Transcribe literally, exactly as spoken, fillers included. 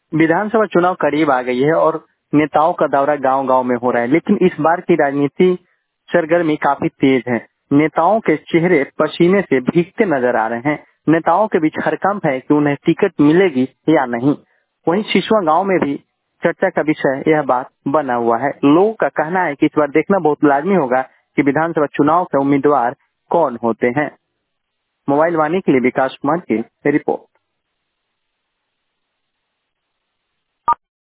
विधानसभा चुनाव करीब आ गई है और नेताओं का दौरा गांव-गांव में हो रहा है, लेकिन इस बार की राजनीति सरगर्मी काफी तेज है। नेताओं के चेहरे पसीने से भीगते नजर आ रहे हैं। नेताओं के बीच हड़कंप है कि उन्हें टिकट मिलेगी या नहीं। वहीं सिसवा गांव में भी चर्चा का विषय यह बात बना हुआ है। लोगों का कहना है कि इस बार देखना बहुत लाजमी होगा कि विधानसभा चुनाव के उम्मीदवार कौन होते हैं। मोबाइल वाणी के लिए विकास कुमार की रिपोर्ट।